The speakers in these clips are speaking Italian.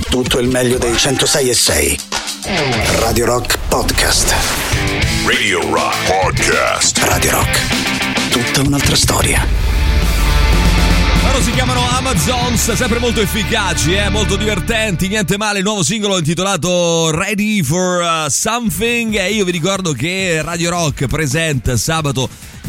tutto il meglio dei 106.6. Radio Rock Podcast. Radio Rock Podcast. Radio Rock, tutta un'altra storia. Loro si chiamano Amazons, sempre molto efficaci, molto divertenti, niente male. Il nuovo singolo intitolato Ready for Something. E io vi ricordo che Radio Rock presenta sabato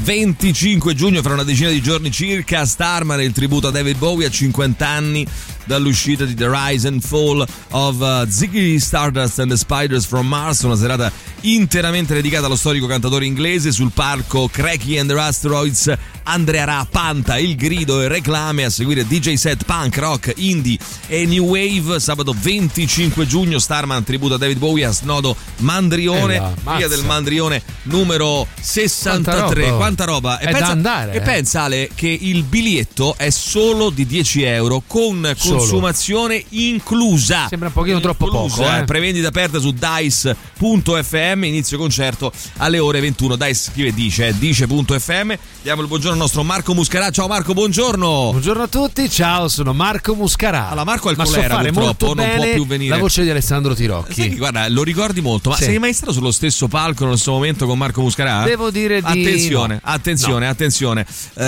25 giugno, fra una decina di giorni circa, Starman, il tributo a David Bowie a 50 anni dall'uscita di The Rise and Fall of Ziggy Stardust and the Spiders from Mars, una serata interamente dedicata allo storico cantatore inglese. Sul palco Cracky and the Asteroids, Andrea Ra, Panta, Il Grido e Reclame, a seguire DJ set punk, rock, indie e new wave. Sabato 25 giugno Starman, tributo a David Bowie a Snodo Mandrione, via del Mandrione numero 63. Quanta roba! È da andare. E pensa, Ale, che il biglietto è solo di €10 con consumazione inclusa. Sembra un pochino troppo poco. Prevendita aperta su dice.fm, inizio concerto alle ore 21. Dice scrive dice.fm. Diamo il buongiorno al nostro Marco Muscarà. Ciao Marco, buongiorno. Buongiorno a tutti, ciao, sono Marco Muscarà. Allora, Marco ha il colera, purtroppo non può più venire. La voce di Alessandro Tirocchi. Sai che, guarda, lo ricordi molto, ma sei mai stato sullo stesso palco nello stesso momento con Marco Muscarà? Devo dire di Attenzione,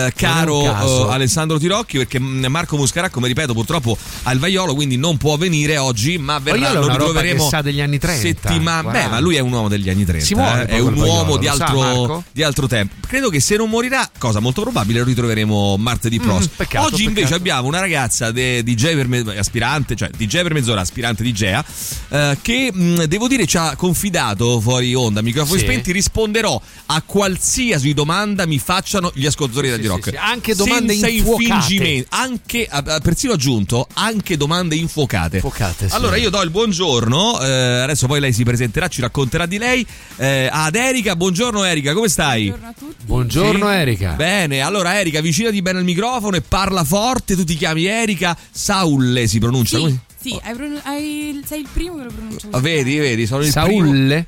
caro Alessandro Tirocchi, perché Marco Muscarà, come ripeto, purtroppo ha il vaiolo, quindi non può venire oggi, ma verrà, lo ritroveremo degli anni 30. Ma lui è un uomo degli anni 30, si muove, è un uomo di altro tempo. Credo che se non morirà, cosa molto probabile, lo ritroveremo martedì prossimo. Oggi invece abbiamo una ragazza DJ aspirante, cioè DJ per mezz'ora, aspirante DJa, che devo dire ci ha confidato fuori onda, microfoni spenti: risponderò a qualsiasi domanda mi facciano gli ascoltatori di Radio Rock. Sì. Anche domande senza infuocate. Anche, persino aggiunto, anche domande infuocate. Allora io do il buongiorno, adesso poi lei si presenterà, ci racconterà di lei, ad Erika. Buongiorno Erika, come stai? Buongiorno a tutti. Buongiorno Erika. Bene, allora Erika, avvicinati bene al microfono e parla forte. Tu ti chiami Erika Saulle, si pronuncia? Sì, sei il primo che lo pronuncia. Vedi, sono il Saulle.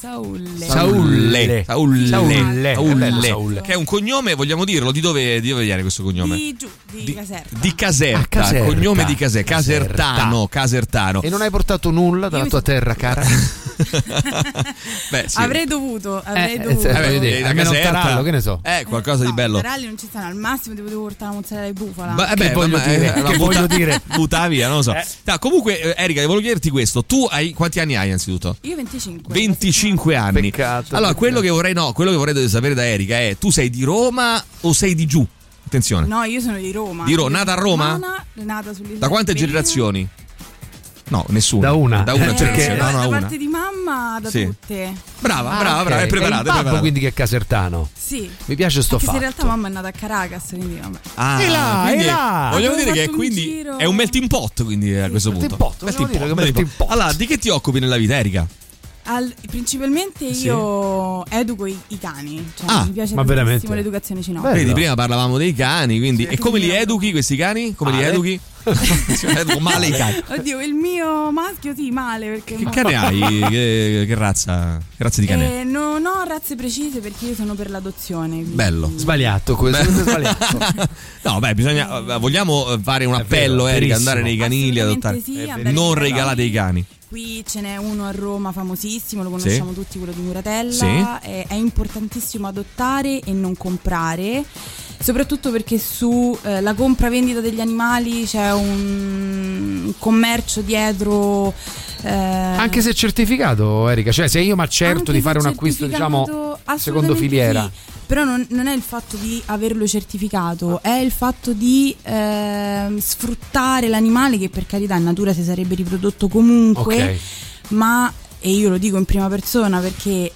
Saulle. Saulle. Che è un cognome, vogliamo dirlo, di dove viene questo cognome? Di Caserta. Di Caserta. Caserta. Cognome di Caserta. Casertano. E non hai portato nulla dalla tua terra, cara? Beh, sì. Avrei dovuto. Da almeno Caserta, tarallo, che ne so. Qualcosa di bello. I taralli non ci stanno, al massimo ti potevo portare la mozzarella di bufala. Voglio dire. Butta via, non lo so. Comunque, Erika, volevo chiederti questo. Tu quanti anni hai innanzitutto? Io 25. 25 anni. Peccato. Allora, quello che vorrei sapere da Erika è: tu sei di Roma o sei di giù? Attenzione. No, io sono di Roma. Nata a Roma? Nata sull'isola. Da quante generazioni? No, nessuna. Da una generazione. Da parte di mamma, da tutte. Brava, okay. è preparata. È il babbo, quindi, che è casertano. Sì. Mi piace sto fatto. In realtà mamma è nata a Caracas, quindi vabbè. E là. Vogliamo dire che quindi è un melting pot, quindi a questo punto. Melting pot. Allora, di che ti occupi nella vita, Erika? Principalmente io educo i cani, cioè mi piace tantissimo l'educazione cinofila. Vedi, prima parlavamo dei cani, quindi e come li educhi questi cani? Come li educhi? Educo male i cani. Oddio, il mio maschio male, perché che cane hai? Che razza di cane? Non ho razze precise perché io sono per l'adozione. Quindi... Bello. Sbagliato questo. Sbagliato. No, vogliamo fare un appello, Erika, andare nei canili, adottare. Sì, non regalate i cani. Qui ce n'è uno a Roma famosissimo, lo conosciamo tutti, quello di Muratella. Sì. È importantissimo adottare e non comprare, soprattutto perché su la compravendita degli animali c'è un commercio dietro. Anche se certificato, Erika, cioè se io mi accerto di fare un acquisto, diciamo, secondo filiera. Sì. Però non è il fatto di averlo certificato, è il fatto di sfruttare l'animale, che per carità in natura si sarebbe riprodotto comunque, ma, e io lo dico in prima persona perché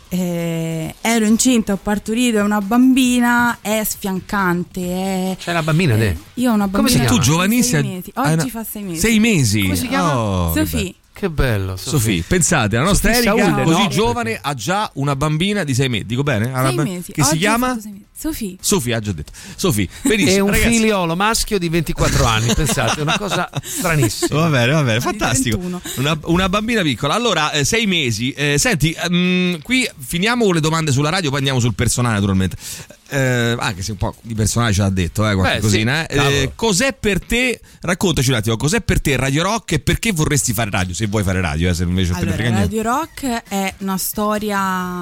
ero incinta, ho partorito, è una bambina, è sfiancante. C'è una bambina te? Io ho una bambina. Come sei tu, giovanissima? 6 mesi. Oggi fa 6 mesi. 6 mesi? Come si chiama? Sofì. Che bello, Sofì, pensate, la nostra Erika, Saulle, così no? giovane, ha già una bambina di 6 mesi. Dico bene? 6 mesi. Che si chiama? Sofì, ha già detto. Sofì, benissimo. È un ragazzi. Figliolo maschio di 24 anni, pensate, è una cosa stranissima. Va bene, fantastico. Una bambina piccola. Allora, 6 mesi. Senti, qui finiamo con le domande sulla radio, poi andiamo sul personale, naturalmente. anche se un po' di personale ce l'ha detto, qualche cosina. Cos'è per te? Raccontaci un attimo, cos'è per te Radio Rock e perché vorresti fare radio? Se vuoi fare radio, se invece allora, te ne frega Radio Rock è una storia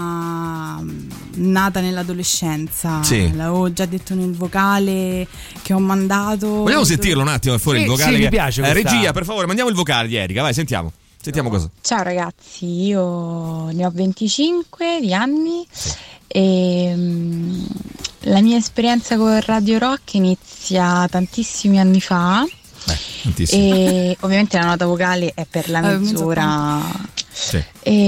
nata nell'adolescenza. Sì. L'avevo già detto nel vocale che ho mandato. Vogliamo sentirlo un attimo fuori il vocale? Sì, mi piace. Regia, per favore, mandiamo il vocale di Erika, vai, sentiamo cosa. Ciao ragazzi, io ne ho 25 di anni e la mia esperienza con Radio Rock inizia tantissimi anni fa. E ovviamente la nota vocale è per la mezz'ora. Sì.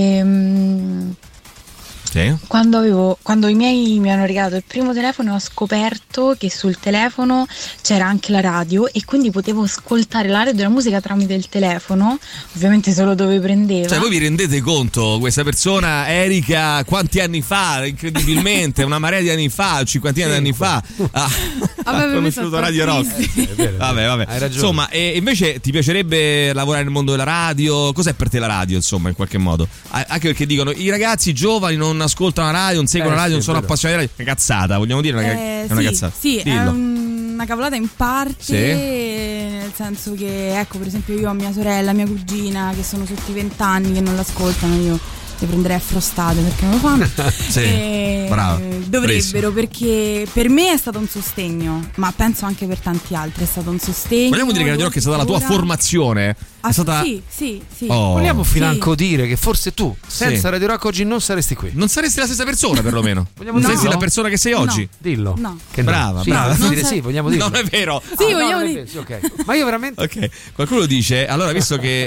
Quando i miei mi hanno regalato il primo telefono ho scoperto che sul telefono c'era anche la radio e quindi potevo ascoltare la radio e la musica tramite il telefono, ovviamente solo dove prendeva. Cioè voi vi rendete conto, questa persona Erika quanti anni fa, incredibilmente una marea di anni fa, cinquantina di anni fa ha conosciuto Radio Rock. Vabbè. Hai ragione. Insomma, e invece ti piacerebbe lavorare nel mondo della radio? Cos'è per te la radio, insomma, in qualche modo? Anche perché dicono i ragazzi giovani non ascoltano la radio, non seguono la radio, non sono appassionati di radio. È una cazzata, vogliamo dire è una cazzata? Sì, dillo. È una cavolata in parte, nel senso che, ecco, per esempio io ho mia sorella, mia cugina che sono sotto i 20 anni che non l'ascoltano, io le prenderei a frustate perché non lo fanno. Brava. Dovrebbero, perché per me è stato un sostegno, ma penso anche per tanti altri è stato un sostegno. Vogliamo dire che Radio Rock è stata la tua formazione? È stata... Sì. Vogliamo financo dire che forse tu senza Radio Rock oggi non saresti qui. Non saresti la stessa persona, perlomeno. Vogliamo saresti la persona che sei oggi. Dillo. No. Che brava. Sì, vogliamo dirlo. Non è vero. Sì, vogliamo dire. Sì, ok. Ma io veramente. Ok. Qualcuno dice: allora, visto che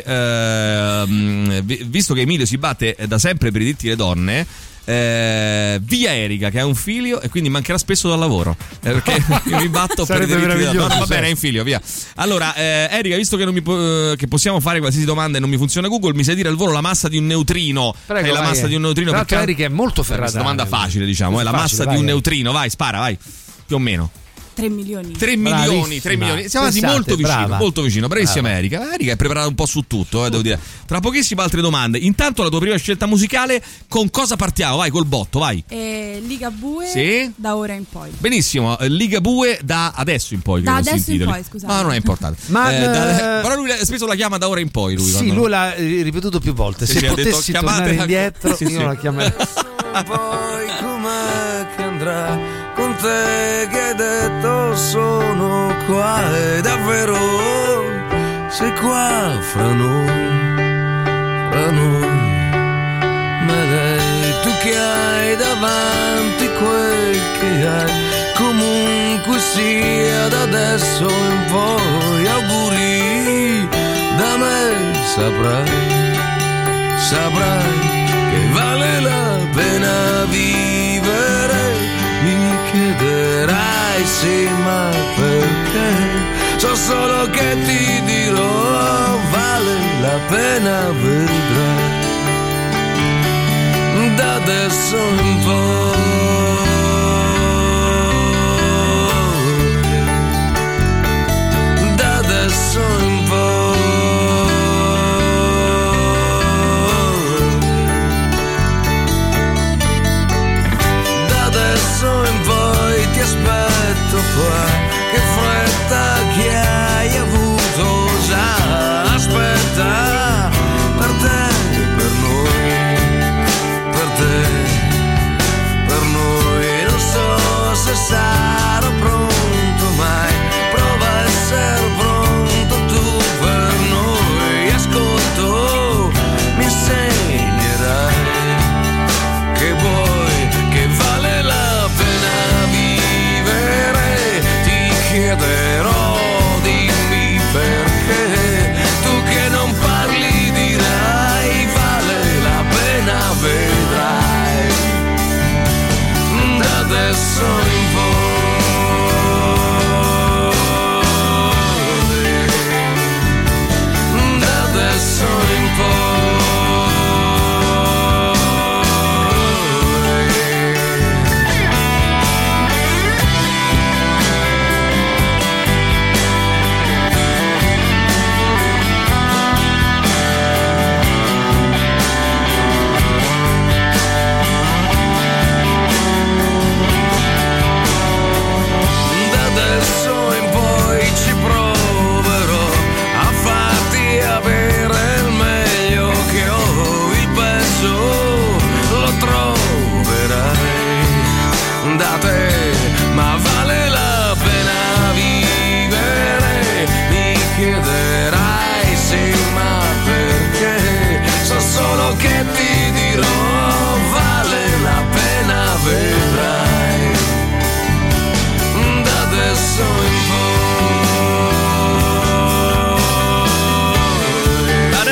Emilio si batte da sempre per i diritti delle donne, via Erika che ha un figlio e quindi mancherà spesso dal lavoro, perché io mi batto per i diritti delle donne. Va bene, è un figlio, via. Allora, Erika, visto che che possiamo fare qualsiasi domanda e non mi funziona Google, mi sai dire al volo la massa di un neutrino? Prego, la massa di un neutrino? Tra l'altro Erika è molto ferrata. Questa domanda facile, diciamo, è la massa di un neutrino. Vai, spara, vai. Più o meno 3 milioni. 3 milioni. Siamo andati molto vicino. Bravissima Erika. Erika è preparata un po' su tutto, devo dire. Tra pochissime altre domande. Intanto la tua prima scelta musicale, con cosa partiamo? Vai col botto, vai. Ligabue, da ora in poi. Benissimo, Ligabue da adesso in poi. Da adesso in poi, scusate. Ma non è importante. Però lui spesso la chiama da ora in poi. Lui l'ha ripetuto più volte. Se potessi tornare indietro, io la chiamerei. Poi com'è che andrà con te che hai detto sono qua e davvero sei qua fra noi, ma lei, tu che hai davanti quel che hai, comunque sia da adesso in poi, auguri da me, saprai che vale la pena vivere, mi chiederai sì ma perché, so solo che ti dirò vale la pena, vedrai da adesso in poi, da adesso in poi. In poi ti aspetto qua, che fretta che hai avuto già, aspetta per te e per noi, per te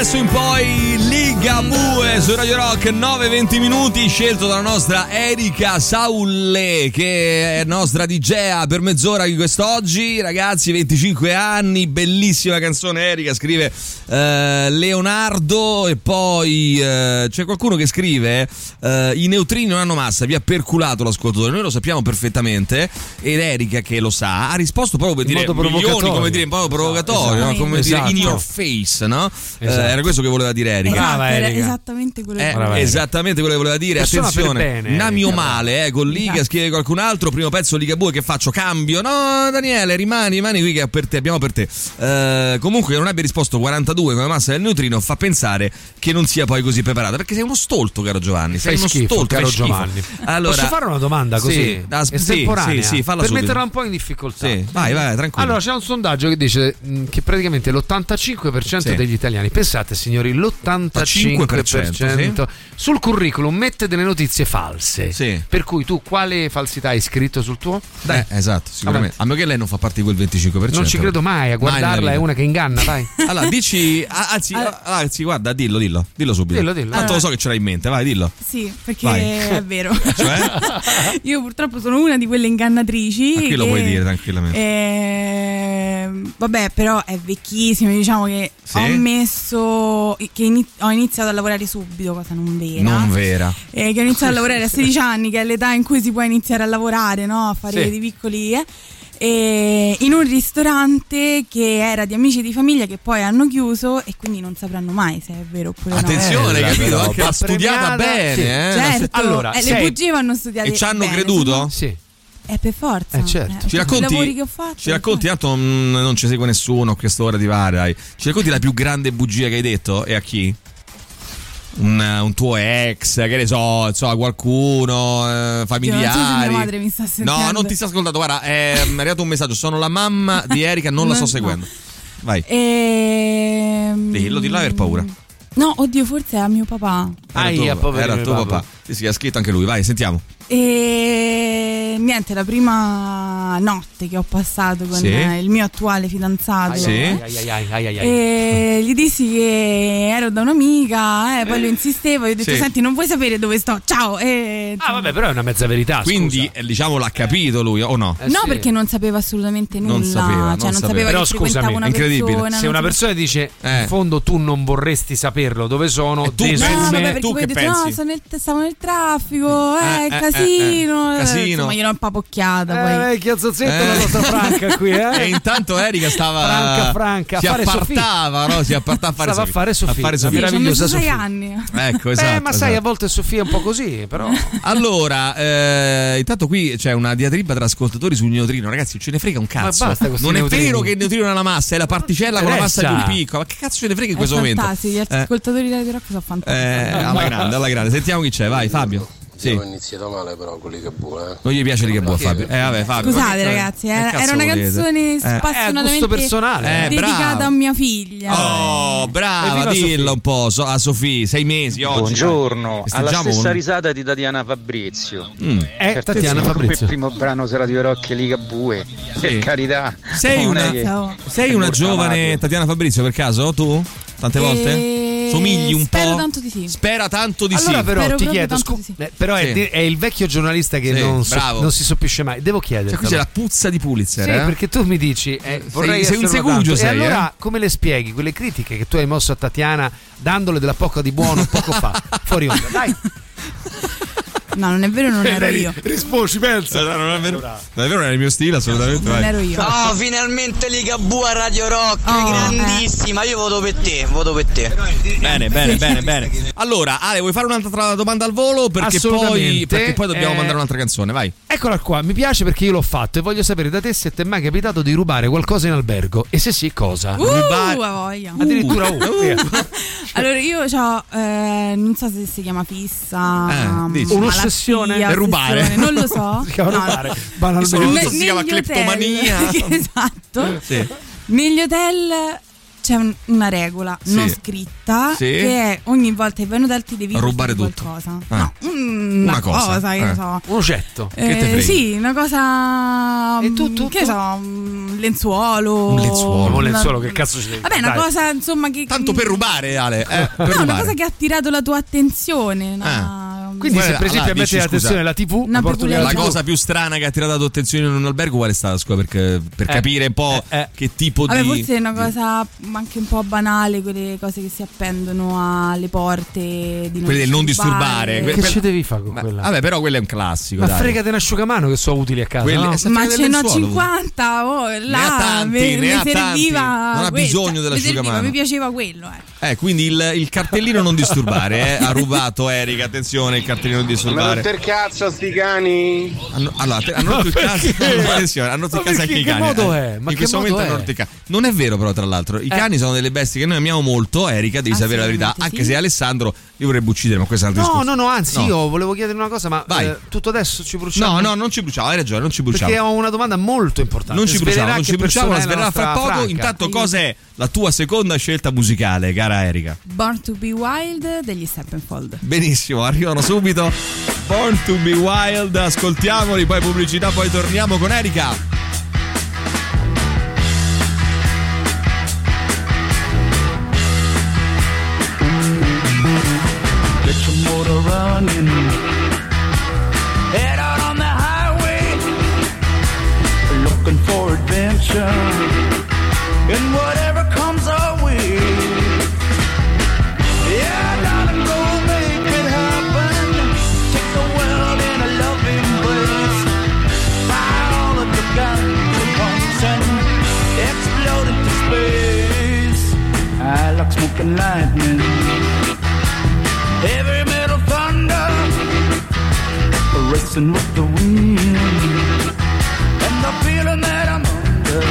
adesso in poi Ligabue su Radio Rock, 9:20 minuti, scelto dalla nostra Erika Saulle, che è nostra DJ per mezz'ora di quest'oggi. Ragazzi, 25 anni, bellissima canzone. Erika scrive Leonardo, e poi c'è qualcuno che scrive i neutrini non hanno massa, vi ha perculato l'ascoltatore, noi lo sappiamo perfettamente, ed Erika, che lo sa, ha risposto proprio per dire milioni, come dire, un po' provocatorio, no? Come dire in your face, no? Era questo che voleva dire Erika. Brava, Erika. Esattamente quello che voleva dire. Persona attenzione, bene, Namio male, con Liga, scrive qualcun altro, primo pezzo Ligabue, che faccio, cambio? No, Daniele, rimani qui che abbiamo per te. Comunque non abbia risposto 42 come massa del neutrino fa pensare che non sia poi così preparata, perché sei uno stolto, caro Giovanni. Sei uno stolto, caro Giovanni. Allora, posso fare una domanda così? Estemporanea? Sì, falla per subito. metterla un po' in difficoltà. Sì, vai, tranquillo. Allora, c'è un sondaggio che dice che praticamente l'85% degli italiani, pensate signori, l'85% sul curriculum mette delle notizie false. Sì. Per cui tu quale falsità hai scritto sul tuo? Esatto, sicuramente. A meno che lei non fa parte di quel 25%. Non ci credo mai, a guardarla è una che inganna, dai. Allora, dici, anzi, guarda, dillo subito. Dillo. Tanto lo so che ce l'hai in mente, vai, dillo. Sì, perché è vero. Cioè? Io purtroppo sono una di quelle ingannatrici. Ma qui lo puoi dire tranquillamente. Vabbè, però è vecchissimo, diciamo che ho messo che ho iniziato a lavorare subito, cosa non vera. Che ho iniziato a lavorare a 16 anni, che è l'età in cui si può iniziare a lavorare, no? A fare dei piccoli in un ristorante che era di amici di famiglia che poi hanno chiuso, e quindi non sapranno mai se è vero oppure attenzione, no. capito? Anche l'ha studiata bene, Certo. Allora, le bugie vanno studiate e ci hanno bene, creduto? Sì. Per forza. Certo. Ci racconti, i lavori che ho fatto, ci racconti, tanto non ci segue nessuno a quest'ora di vari, dai. Ci racconti la più grande bugia che hai detto e a chi? Un tuo ex, che ne so, a qualcuno, familiari. Io non so se mia madre mi sta sentendo. No, non ti sta ascoltando, guarda, è arrivato un messaggio, sono la mamma di Erika, non la sto seguendo. Vai. Dillo aver paura. No, oddio, forse è a mio papà. Era tuo papà. Sì, ha scritto anche lui, vai, sentiamo. E niente, la prima notte che ho passato con il mio attuale fidanzato, e gli dissi che ero da un'amica, poi lui insisteva, io ho detto senti, non vuoi sapere dove sto, ciao. Vabbè, però è una mezza verità. Quindi diciamo l'ha capito lui o no? No, perché non sapeva assolutamente nulla. Non sapeva però che frequentava una persona. Se una persona dice in fondo tu non vorresti saperlo dove sono, tu che pensi? No, stavo nel traffico, casino. Insomma, gliel'ho impapocchiata poi. Chiazzozetto la nostra Franca qui, E intanto Erika stava Franca si appartava, no? Si appartava a fare Sofia. La meravigliosa Sofia. 6 anni. Ecco, esatto. Ma sai, a volte Sofia è un po' così, però. Allora, intanto qui c'è una diatriba tra ascoltatori sul neutrino. Ragazzi, ce ne frega un cazzo. Non è vero che il neutrino è la massa, è la particella con la massa più piccola. Ma che cazzo ce ne frega in questo momento? Gli ascoltatori di Radio Rock sono fantastici. Alla grande. Sentiamo chi c'è, vai Fabio. Sì. Ho iniziato male però con Ligabue. Non gli piace Ligabue, Fabio. Vabbè, Fabio. Scusate ragazzi, era una canzone spassionatamente personale, dedicata a mia figlia. Oh, brava, dillo un po' a Sofì, 6 mesi oggi. Buongiorno, alla stessa risata di Tatiana Fabrizio. Tatiana Fabrizio. Il primo brano se Radio Rock e Ligabue. Per carità. Sei una giovane Tatiana Fabrizio per caso tu? Tante volte? Somigli un spero po'? Tanto di sì. Spera tanto di allora, sì. Però spero ti chiedo, però è il vecchio giornalista che non si soppisce mai. Devo chiedere. Qui c'è la puzza di Pulitzer. Perché tu mi dici vorrei sei un segugio, e allora come le spieghi quelle critiche che tu hai mosso a Tatiana dandole della poca di buono poco fa? Fuori onda, dai. No, non è vero, non ero io. Rispondi, pensa. Non è vero, non è il mio stile, assolutamente. Non ero io. Oh, finalmente Ligabue a Radio Rock, grandissima. Io voto per te. Bene. Allora, Ale, vuoi fare un'altra domanda al volo? Perché poi dobbiamo mandare un'altra canzone, vai. Eccola qua, mi piace perché io l'ho fatto e voglio sapere da te se ti è mai capitato di rubare qualcosa in albergo e se sì, cosa? Voglia. Addirittura Allora io c'ho non so se si chiama fissa, un'ossessione per rubare, non lo so. Si chiama rubare, banalmente si chiama cleptomania. Esatto. Negli hotel c'è una regola non scritta che è ogni volta che vai in hotel ti devi rubare tutto. Qualcosa. No, una cosa che so. Un oggetto. Che te frega? Sì, una cosa. E tu? Che so, un lenzuolo. Un lenzuolo, che cazzo ci devi? Vabbè, una cosa insomma che. Tanto per rubare, Ale. Una cosa che ha attirato la tua attenzione. Quindi se per esempio metti l'attenzione la TV, la cosa più strana che ha attirato la tua attenzione in un albergo qual è stata, scusa, per capire un po' che tipo di... forse è una cosa anche un po' banale, quelle cose che si appendono alle porte di quelle del non disturbare. Che ci devi fare con quella? Vabbè, però quello è un classico. Ma fregate un asciugamano che sono utili a casa, no? Ma ce n'ho 50, là mi serviva. Non ha bisogno dell'asciugamano. Mi piaceva quello, quindi il cartellino non disturbare ha rubato Erika, attenzione, il cartellino non disturbare. Ma per cazzo sti cani. Hanno rotto il caso. Hanno rotto il caso anche i cani. Che modo è? Ma in questo momento hanno rotto il caso. Non è vero, però, tra l'alro, i cani sono delle bestie che noi amiamo molto. Erika, devi sapere la verità. Anche se Alessandro li vorrebbe uccidere, ma questo è un altro discorso. No, anzi, io volevo chiedere una cosa, ma tutto adesso ci bruciamo? No, non ci bruciamo, hai ragione, non ci bruciamo. Perché ho una domanda molto importante. Non ci bruciamo, la svelerà fra poco. Franca. Intanto, cos'è la tua seconda scelta musicale, cara Erika? Born to be Wild degli Steppenwolf. Benissimo, arrivano subito. Born to be Wild, ascoltiamoli, poi pubblicità, poi torniamo con Erika. Get your motor running, head out on the highway, looking for adventure, and whatever comes our way. Yeah, darling, go make it happen. Take the world in a loving embrace. Fire all of the guns at once and explode into space. I like smoking lightning, heavy metal thunder, racing with the wind, and the feeling that I'm under.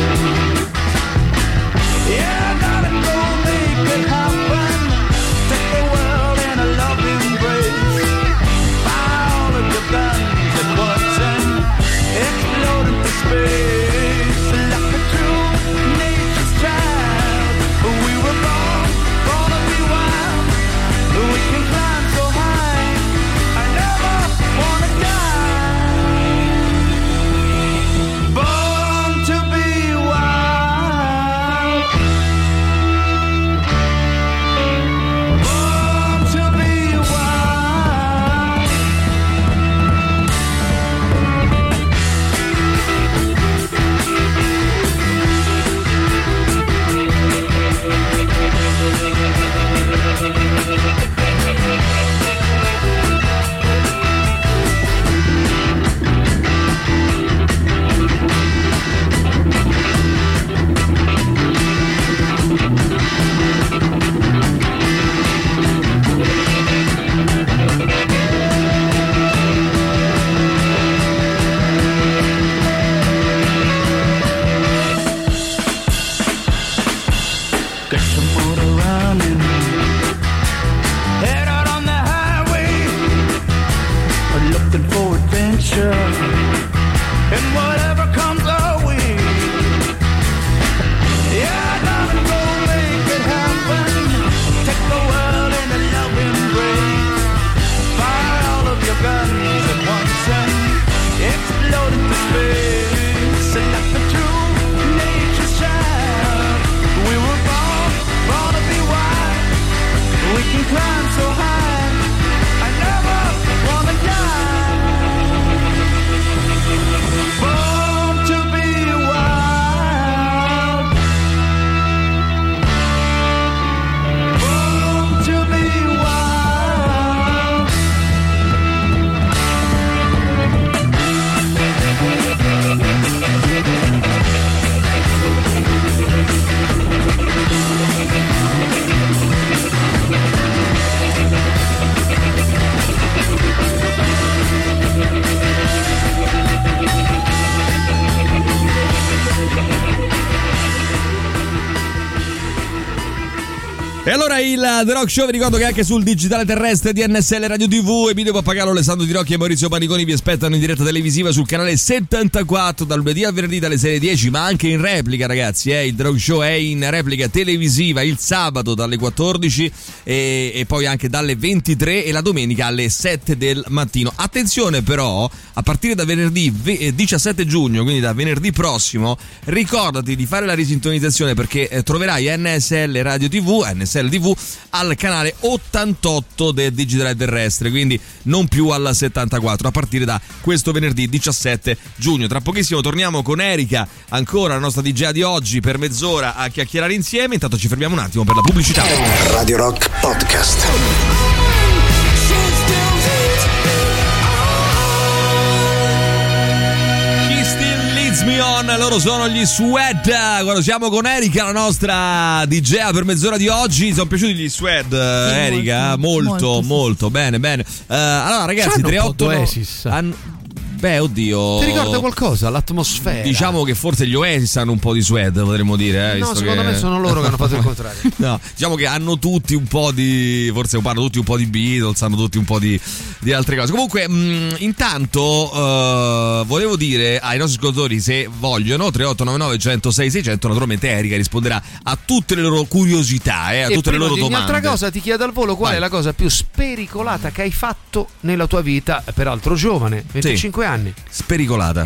Yeah, darling, go make it happen. Take the world in a loving embrace. Fire all of your guns at once and explode into space. Like a true nature's child, we were born to be wild. We can climb so high, I never wanna die. il The Rock Show. Vi ricordo che anche sul digitale terrestre di NSL Radio TV Emilio Pappagallo, Alessandro Di Rocchi e Maurizio Paniconi vi aspettano in diretta televisiva sul canale 74 dal lunedì al venerdì dalle 6:10, ma anche in replica, ragazzi. Il The Rock Show è in replica televisiva il sabato dalle 14 e poi anche dalle 23 e la domenica alle 7 del mattino. Attenzione però, a partire da venerdì 17 giugno, quindi da venerdì prossimo, ricordati di fare la risintonizzazione perché troverai NSL Radio TV, NSL TV al canale 88 del digitale terrestre, quindi non più al 74 a partire da questo venerdì 17 giugno. Tra pochissimo torniamo con Erika, ancora la nostra DJ di oggi, per mezz'ora a chiacchierare insieme. Intanto ci fermiamo un attimo per la pubblicità. Radio Rock Podcast. Me On, loro sono gli Suede. Quando siamo con Erika, la nostra DJ per mezz'ora di oggi. Sono piaciuti gli Suede, sì, Erika? Molto. Bene. Allora ragazzi, 38 Oasis. Beh, oddio. Ti ricorda qualcosa? L'atmosfera? Diciamo che forse gli Oasis hanno un po' di Suede, potremmo dire. No, secondo me sono loro che hanno fatto il contrario. No, diciamo che hanno tutti un po' di. Forse hanno tutti un po' di Beatles, hanno tutti un po' di altre cose. Comunque, intanto volevo dire ai nostri ascoltatori, se vogliono, 3899 106 600, naturalmente Erika risponderà a tutte le loro curiosità, a tutte le loro domande. Un'altra cosa, ti chiedo al volo qual è la cosa più spericolata che hai fatto nella tua vita, peraltro giovane, 25 anni. Spericolata.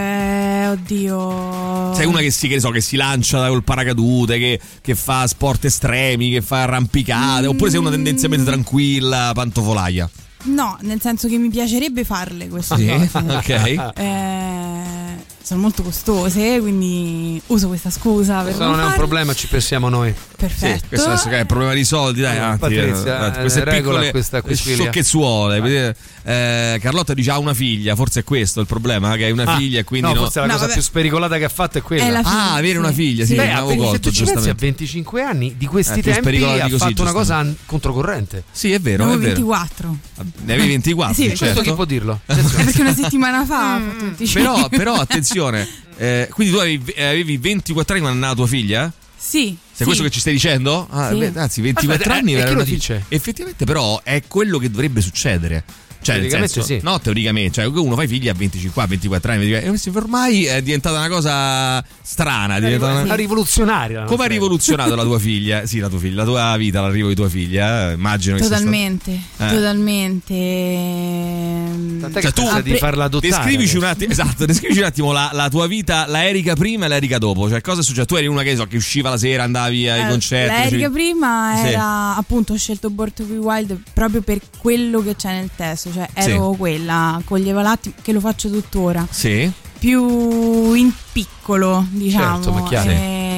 Oddio. Sei una che si lancia col paracadute, che fa sport estremi, che fa arrampicate, oppure sei una tendenzialmente tranquilla, pantofolaia? No, nel senso che mi piacerebbe farle queste cose. Ok. Sono molto costose, quindi uso questa scusa per non è un problema, ci pensiamo noi. Perfetto. Sì, questo è il problema di soldi, dai. Patrizia, queste piccole questa sciocchezzuole. Carlotta dice ha una figlia, forse è questo il problema, che hai una figlia e quindi forse la cosa più spericolata che ha fatto è quella. Avere una figlia, sì, Beh, avevo colto, se tu ci pensi, a 25 anni di questi tempi ha fatto una cosa controcorrente. Sì, è vero, ne è avevo vero. 24. Ne avevi 24? Sì, certo. Questo chi può dirlo? È perché una settimana fa ha fatto 25. Però attenzione, quindi tu avevi 24 anni quando è nata tua figlia? Sì. Sei questo che ci stai dicendo? Anzi, 24 anni era una figlia. Effettivamente però è quello che dovrebbe succedere. Cioè, teoricamente sì. No, teoricamente, cioè uno fa i figli a 25, a 24 anni e ormai è diventata una cosa strana, una rivoluzionaria. Come ha rivoluzionato la tua figlia? Sì, la tua vita, l'arrivo di tua figlia, immagino che totalmente. Tant'è che tu di farla adottare. Descrivici un attimo la tua vita, la Erika prima e la Erika dopo. Cioè, cosa è successo? Tu eri una che usciva la sera, andavi ai concerti. La Erika prima era appunto, ho scelto Born to Be Wild proprio per quello che c'è nel testo. Cioè ero quella, coglieva l'attimo, che lo faccio tuttora. Sì. Più in piccolo, diciamo. Certo, ma chiaro.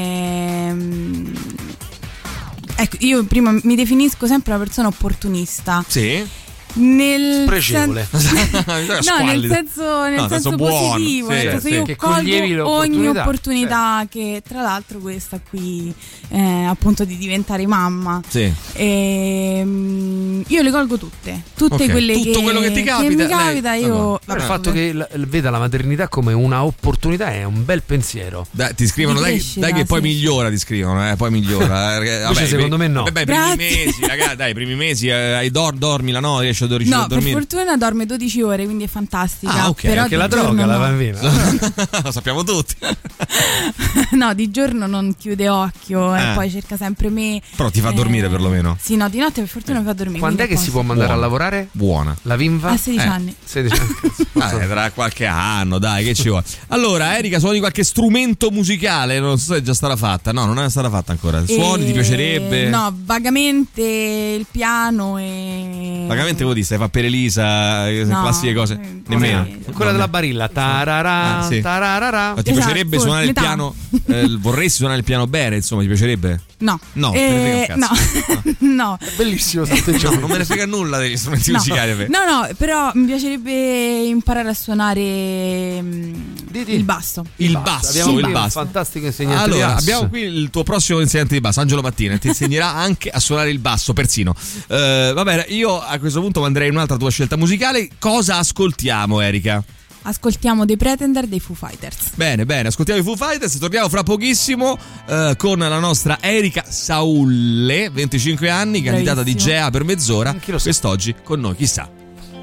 Ecco, io prima mi definisco sempre una persona opportunista. Sì. Spregevole. Nel senso buono, positivo, nel senso io che colgo ogni opportunità, che tra l'altro questa qui appunto di diventare mamma. Sì. Io le colgo tutte quelle tutto quello che ti capita, che mi capita io. Il fatto che veda la maternità come una opportunità è un bel pensiero. Dai, ti scrivono dai che poi migliora, ti scrivono, poi migliora. Vabbè, secondo me no. Vabbè, i primi mesi dormi la notte, riesci a dormire. No, per fortuna dorme 12 ore, quindi è fantastica. Ok, però anche la droga, la bambina. Lo sappiamo tutti. No, di giorno non chiude occhio e poi cerca sempre me. Però ti fa dormire perlomeno. Sì, no, di notte per fortuna mi fa dormire. Quando è che si può mandare a lavorare? Buona. La Vinva? A 16 anni. 16 anni. Tra qualche anno, dai, che ci vuole. Allora, Erika, suoni qualche strumento musicale? Non so se è già stata fatta. No, non è stata fatta ancora. Suoni, ti piacerebbe? No, vagamente il piano e... Vagamente vuol dire, stai a fare per Elisa, classiche cose. Nemmeno. Quella della Barilla. Tararà, tararà. Ma ti piacerebbe suonare il piano? Vorresti suonare il piano bene, insomma, ti piacerebbe? No. No, me ne frega un cazzo. No. È bellissimo no, non me ne frega nulla degli strumenti musicali. No, però mi piacerebbe imparare a suonare il basso. Il basso. Fantastico insegnante. Allora, abbiamo qui il tuo prossimo insegnante di basso, Angelo Mattina, ti insegnerà anche a suonare il basso, persino. Va bene, io a questo punto manderei un'altra tua scelta musicale. Cosa ascoltiamo, Erika? Ascoltiamo The Pretender dei Foo Fighters. Bene, ascoltiamo i Foo Fighters. Torniamo fra pochissimo con la nostra Erika Saulle, 25 anni, candidata di GEA per mezz'ora. Quest'oggi con noi, chissà.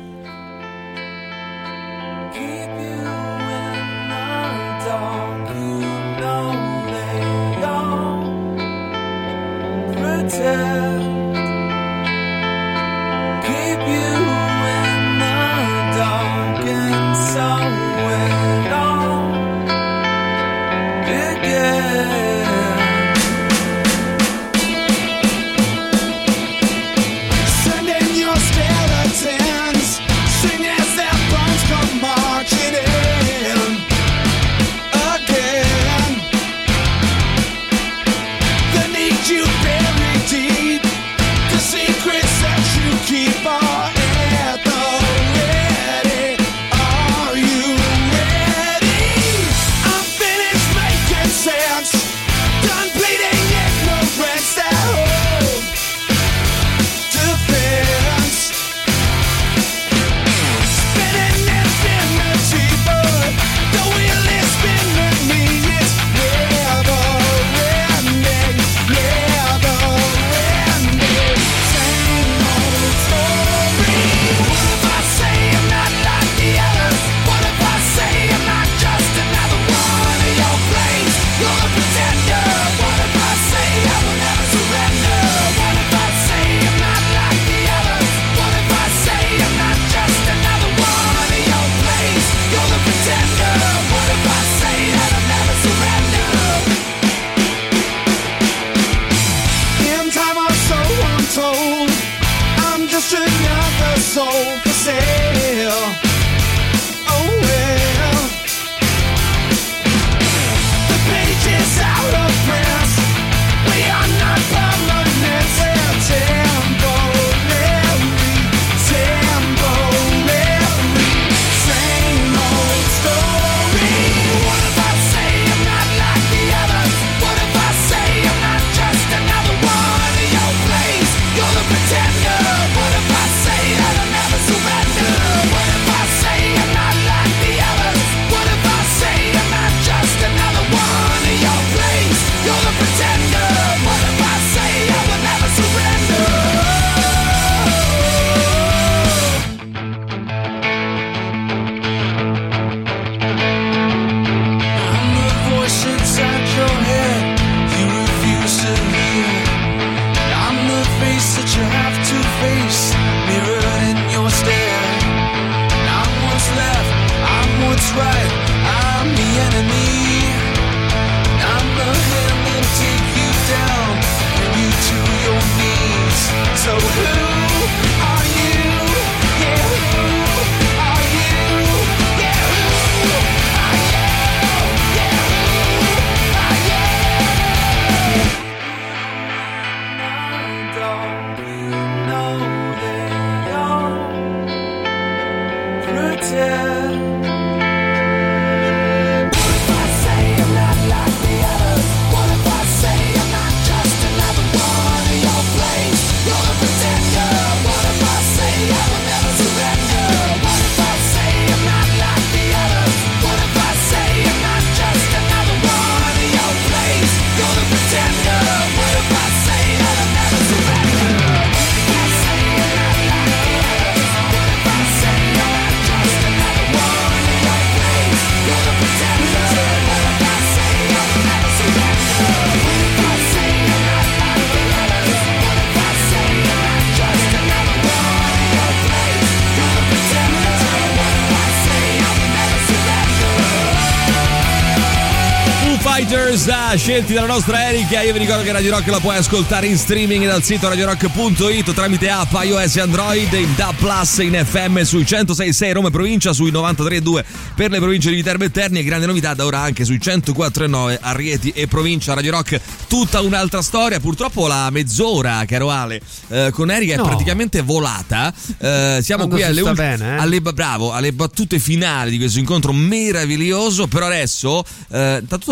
Scelti dalla nostra Erika. Io vi ricordo che Radio Rock la puoi ascoltare in streaming dal sito radiorock.it tramite app iOS e Android, in DAB Plus, in FM sui 106.6 Roma e provincia, sui 93.2 per le province di Viterbo e Terni, e grande novità da ora anche sui 104.9 a Rieti e provincia. Radio Rock, tutta un'altra storia. Purtroppo la mezz'ora, caro Ale, con Erika è praticamente volata. Siamo qui alle battute finali di questo incontro meraviglioso. Però adesso tanto qualcuno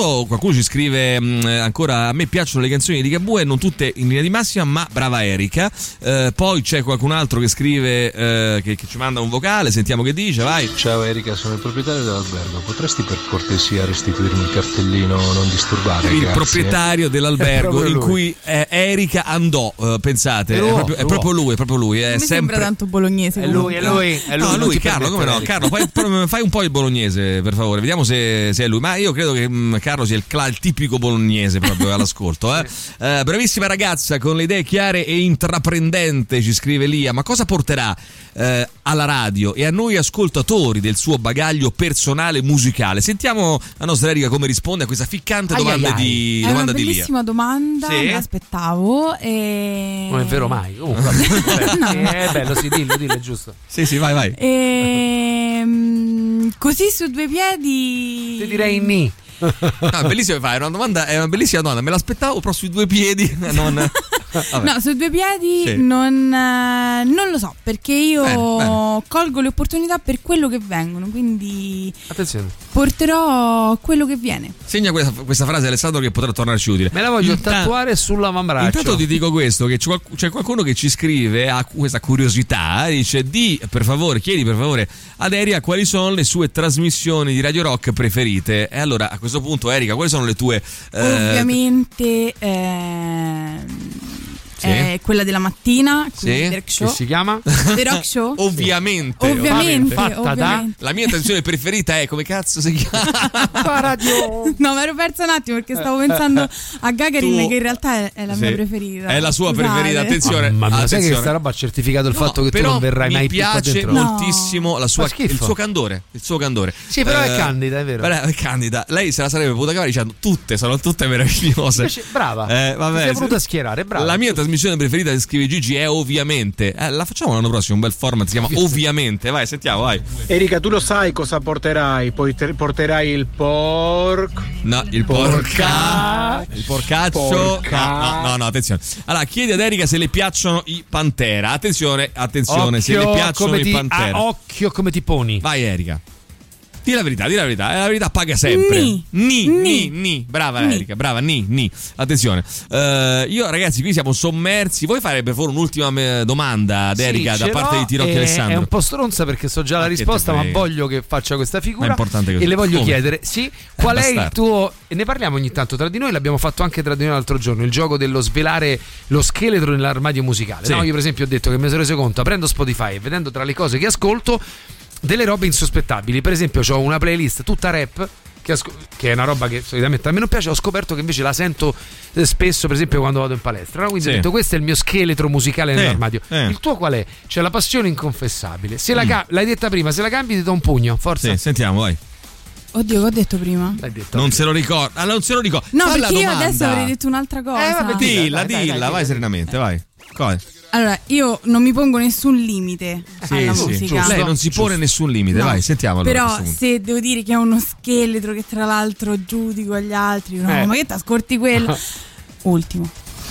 qualcuno ci scrive ancora: a me piacciono le canzoni di Ligabue, non tutte in linea di massima, ma brava Erika. Poi c'è qualcun altro che scrive, che ci manda un vocale, sentiamo che dice, vai. Ciao Erika, sono il proprietario dell'albergo, potresti per cortesia restituirmi il cartellino non disturbare? Il Grazie. proprietario dell'albergo in cui Erika andò, pensate, è proprio lui. È mi sempre... sembra tanto bolognese. È lui. No, lui, Carlo, come no? Carlo, fai un po' il bolognese, per favore, vediamo se è lui. Ma io credo che Carlo sia il tipico bolognese proprio all'ascolto. Bravissima ragazza, con le idee chiare e intraprendente, ci scrive Lia. Ma cosa porterà alla radio e a noi ascoltatori del suo bagaglio personale musicale? Sentiamo la nostra Erika come risponde a questa ficcante domanda di Lia. È una bellissima domanda, sì? me l'aspettavo. Non è vero mai. Comunque, no. È bello, sì, dillo, è giusto. Sì, vai. Così su due piedi. Ti direi ni. No, bellissimo, è una bellissima domanda, me l'aspettavo però sui due piedi non... No, su due piedi sì. Non lo so, perché io colgo le opportunità per quello che vengono, quindi attenzione, porterò quello che viene. Segna questa frase, Alessandro, che potrà tornarci utile. Me la voglio tatuare sull'avambraccio. Intanto ti dico questo, che c'è qualcuno che ci scrive, ha questa curiosità, dice: chiedi per favore ad Erika quali sono le sue trasmissioni di Radio Rock preferite. E allora a questo punto, Erika, quali sono le tue? Ovviamente quella della mattina, sì? The Rock Show. Che si chiama? The Rock Show. Ovviamente. La mia canzone preferita è, come cazzo si chiama? Radio. No, mi ero persa un attimo perché stavo pensando a Gagarin, che in realtà è la mia preferita. È la sua preferita, attenzione. Ma sai che questa roba ha certificato il fatto che tu non verrai mai più qua dentro? Mi piace moltissimo il suo candore. Sì, però è candida, è vero. È candida. Lei se la sarebbe potuta cavare dicendo sono tutte meravigliose. Invece, brava. Vabbè, si è voluta schierare, brava. La mia trasmissione preferita, che scrive Gigi, è Ovviamente. La facciamo l'anno prossimo, un bel format, si chiama Ovviamente. Vai, sentiamo, vai. Erika, tu lo sai cosa porterai? Poi porterai il il porcaccio. No, attenzione. Allora, chiedi ad Erika se le piacciono i Pantera. Attenzione, occhio, se le piacciono i Pantera. Occhio come ti poni. Vai, Erika. Dì la verità, la verità paga sempre. Ni. Brava Erika, brava, ni. Attenzione. Io, ragazzi, qui siamo sommersi. Vuoi fare per favore un'ultima domanda ad Erika da parte di Tirocchi Alessandro? È un po' stronza perché so già la risposta, ma voglio che faccia questa figura. È importante così. E le voglio chiedere, qual è il tuo... E ne parliamo ogni tanto tra di noi, l'abbiamo fatto anche tra di noi l'altro giorno, il gioco dello svelare lo scheletro nell'armadio musicale. No, io per esempio ho detto che mi sono reso conto, aprendo Spotify e vedendo tra le cose che ascolto, delle robe insospettabili. Per esempio ho una playlist tutta rap che è una roba che solitamente a me non piace. Ho scoperto che invece la sento spesso, per esempio quando vado in palestra, no? Quindi ho detto, questo è il mio scheletro musicale nell'armadio. Il tuo qual è? C'è la passione inconfessabile. Se l'hai detta prima, se la cambi ti do un pugno. Forza. Sì, sentiamo, vai. Oddio, che ho detto prima? Non se lo ricorda. Non se lo ricorda. No, perché io adesso avrei detto un'altra cosa. Vabbè, dilla, vai serenamente, vai. Cosa? Allora, io non mi pongo nessun limite alla musica. Lei non si pone nessun limite, vai, sentiamo. Però se devo dire che è uno scheletro che tra l'altro giudico agli altri, ma che t'ascolti quello? Ultimo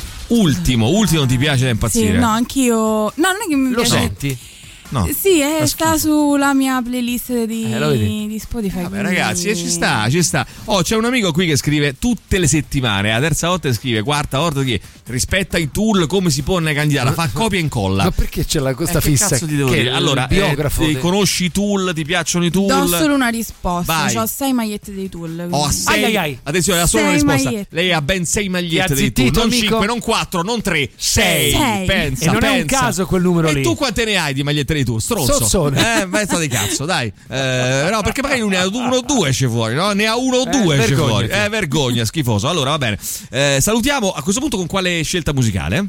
ti piace da impazzire? Sì, no, anch'io. No, non è che mi piace. Lo senti? No. Sì, sta sulla mia playlist di Spotify. Vabbè, ragazzi, ci sta. C'è un amico qui che scrive tutte le settimane, la terza volta scrive, quarta volta che rispetta i tool, come si pone candidata, fa copia e incolla. Ma perché c'è questa fissa? Che cazzo ti devo dire? Allora, biografo conosci i tool, ti piacciono i tool? Do solo una risposta. Vai. Ho 6 magliette dei tool. Attenzione, ha solo una risposta. Lei ha ben 6 magliette dei tool, non 5, non 4, non 3, 6. Pensa, e non è un caso quel numero lì. E tu quante ne hai di magliette dei tool? Stronzo. Maestra di cazzo, dai. No, perché magari ne ha uno o due esce fuori, no? Ne ha uno o due esce fuori. Vergogna, schifoso. Allora, va bene. Salutiamo a questo punto con quale scelta musicale?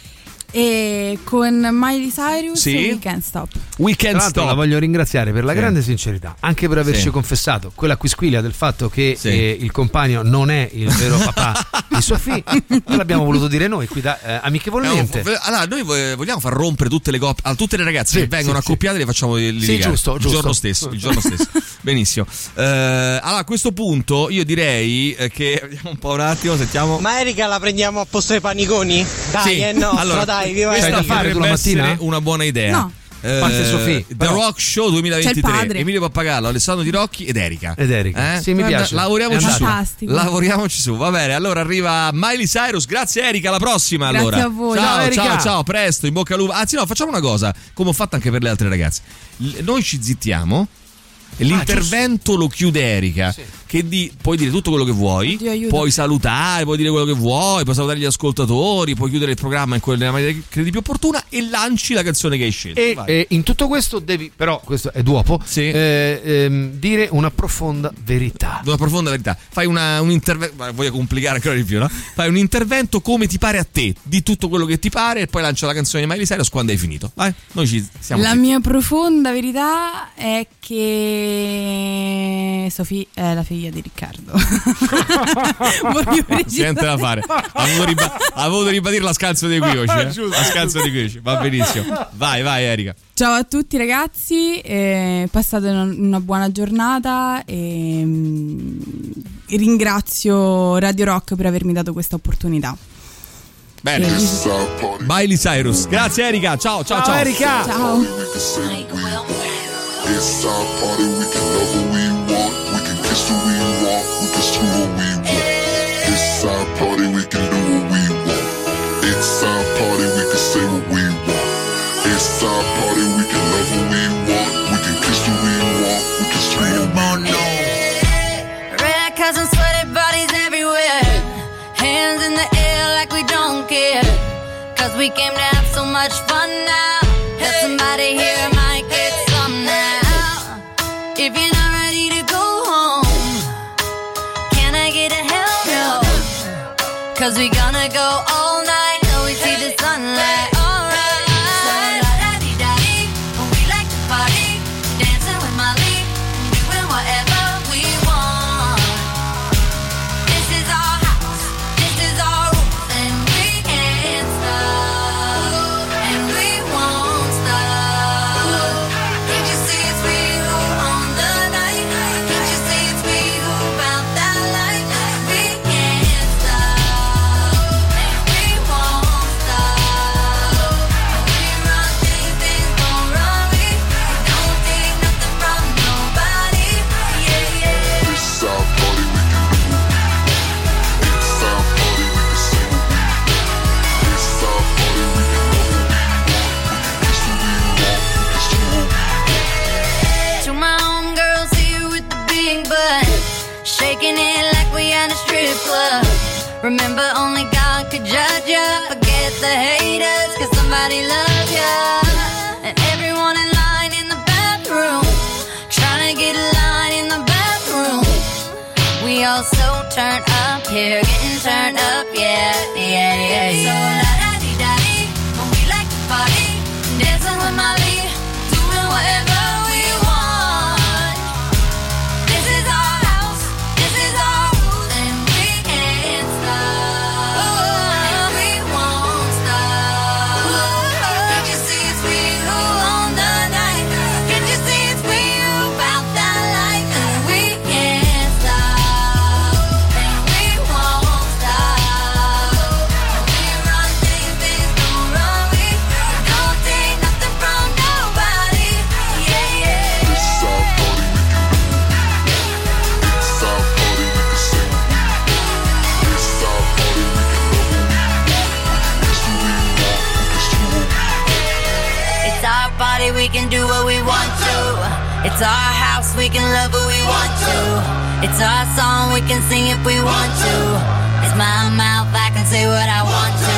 E con Miley Cyrus We Can't Stop. La voglio ringraziare per la grande sincerità, anche per averci confessato quella quisquilia del fatto che il compagno non è il vero papà di Sofì. L'abbiamo voluto dire noi qui amichevolmente. Allora, noi vogliamo far rompere tutte le coppie, tutte le ragazze che vengono accoppiate, le facciamo litigare. Giusto. Il giorno stesso. Benissimo. Allora, a questo punto io direi che vediamo un attimo, sentiamo. Ma Erika la prendiamo a posto dei paniconi? Dai, è nostra, allora, dai, viva questa Erika. potrebbe essere una buona idea. No. Parte Sofì. The Rock Show 2023. Emilio Pappagallo, Alessandro Di Rocchi ed Erika. Sì, mi piace. Lavoriamoci su. Va bene, allora arriva Miley Cyrus. Grazie Erika, alla prossima. Grazie allora. a voi. Ciao, presto, in bocca al lupo. Anzi no, facciamo una cosa, come ho fatto anche per le altre ragazze. Noi ci zittiamo e l'intervento lo chiude Erika, sì. Puoi dire tutto quello che vuoi. Oddio, puoi salutare, puoi dire quello che vuoi, puoi salutare gli ascoltatori, puoi chiudere il programma nella maniera che credi più opportuna e lanci la canzone che hai scelto. E in tutto questo devi, però questo è dopo, sì. Dire una profonda verità. Fai un intervento, voglio complicare ancora di più, no? Fai un intervento come ti pare a te, di tutto quello che ti pare e poi lancia la canzone di Miley Cyrus quando hai finito. Vai, noi ci siamo. La mia profonda verità è che Sofì è la figlia di Riccardo. Niente da fare. Ha voluto ribadire la scanso dei equivoci. La scanso dei equivoci. Va benissimo. Vai Erika. Ciao a tutti ragazzi, passate una buona giornata e ringrazio Radio Rock per avermi dato questa opportunità. Bene. Miley Cyrus. Grazie Erika. Ciao Erika. Ciao. It's our party, we can love who we want, we can kiss who we want, we can screw who we want. It's our party, we can do what we want. It's our party, we can say what we want. It's our party, we can love who we want, we can kiss who we want, we can screw who we want. Red cups and sweaty bodies everywhere, hands in the air like we don't care, 'cause we came to have so much fun now, that somebody here might get some now. If you're not ready to go home, can I get a hell no? 'Cause we gonna go all night till we see the sunlight. Alright, la-da-dee-da-dee, we like to party, dancing with Molly, doing whatever we want. This is our house, this is our rules, and we can't stop, and we won't stop. Can't you see it's real? Shaking it like we at a strip club. Remember, only God could judge ya. Forget the haters, 'cause somebody loves ya. And everyone in line in the bathroom, trying to get a line in the bathroom. We all so turned up here, getting turned up, yeah. So la-da-dee-da-dee, when we like to party, dancing with Molly, doing whatever we want. This is our house, this is our rules, and we can't stop, and we won't stop. Can't you see it's real on the night? Can't you see it's real about that life? And we can't stop, and we won't stop. We run things, things don't run. We don't take nothing from nobody. Yeah. This is our party, we can do it. It's our party, we can sing what we want. This is our party, we can love what we want. We can kiss who we want, we can screw what we want. It's our party, we can do what we want to. It's our house, we can love who we want to. It's our song, we can sing if we want to. It's my mouth, I can say what I want to.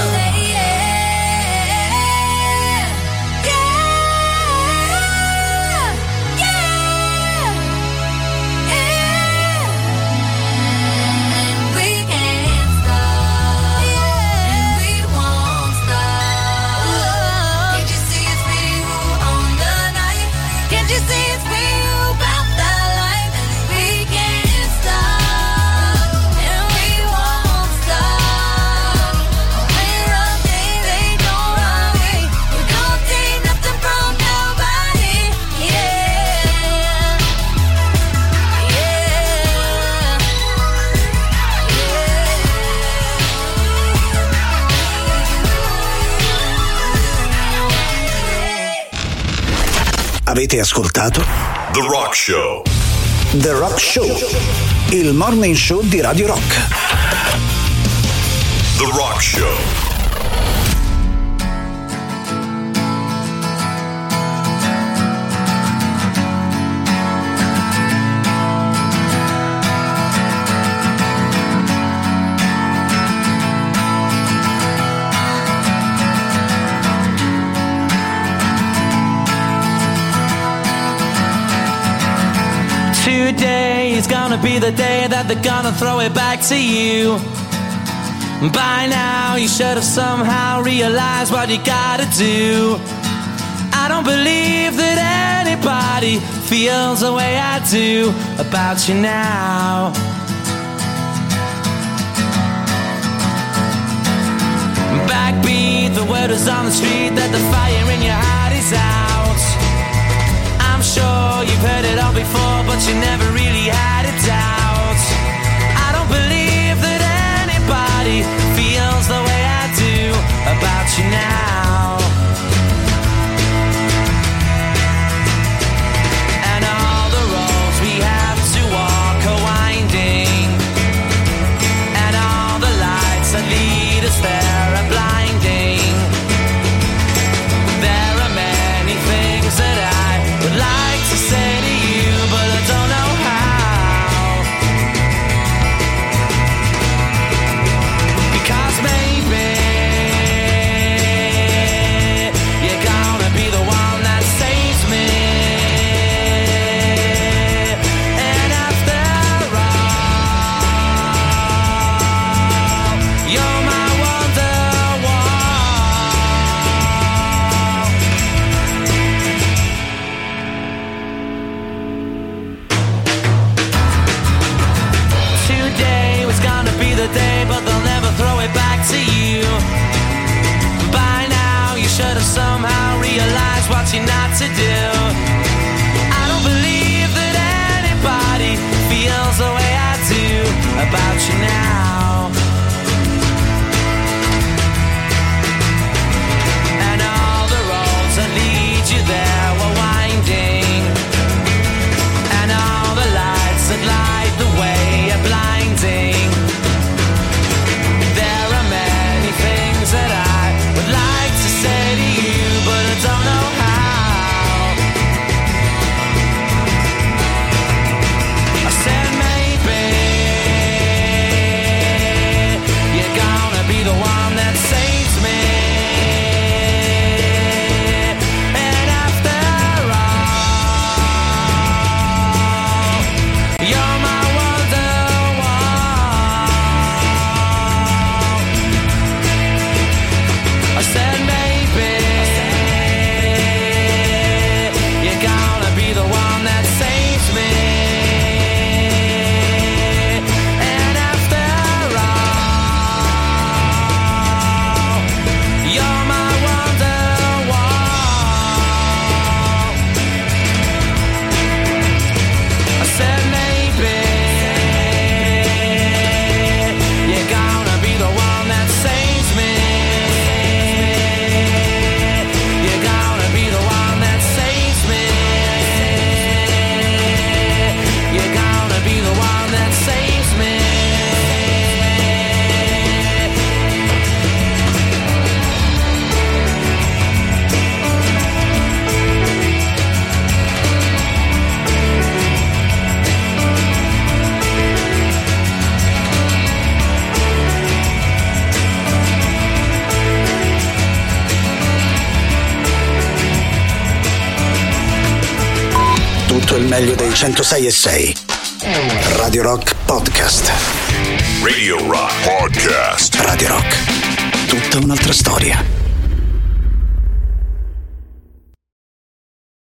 It's Avete ascoltato The Rock Show. The Rock Show, il morning show di Radio Rock. The Rock Show. Today is gonna be the day that they're gonna throw it back to you. By now you should have somehow realized what you gotta do. I don't believe that anybody feels the way I do about you now. Backbeat, the word is on the street that the fire in your heart is out. I'm sure you've heard it all before, but you never really had a doubt. I don't believe that anybody feels the way I do about you now. And all the roads we have to walk are winding, and all the lights that lead us there are blinding. There are many things that I would like to say to you, but I don't know how. Because maybe you're gonna be the one that saves me. And after all, you're my Wonderwall. Today was gonna be the day, but they'll never throw it back to you. By now you should have somehow realized what you're not to do. I don't believe that anybody feels the way I do about you now. And all the roads that lead you there were winding, and all the lights that light the way are blinding. There are many things that I would like to say to you, but I don't know how. I said maybe you're gonna be the one that saves me. And after all, you're my Wonderwall. I said maybe you're gonna be the one that saves me. And after all, you're my Wonderwall. I said maybe you're gonna be the one that saves me. You're gonna be the one that saves me. You're gonna be the one that saves me. Tutto il meglio dei 106.6. Radio Rock Podcast. Radio Rock Podcast. Radio Rock. Tutta un'altra storia.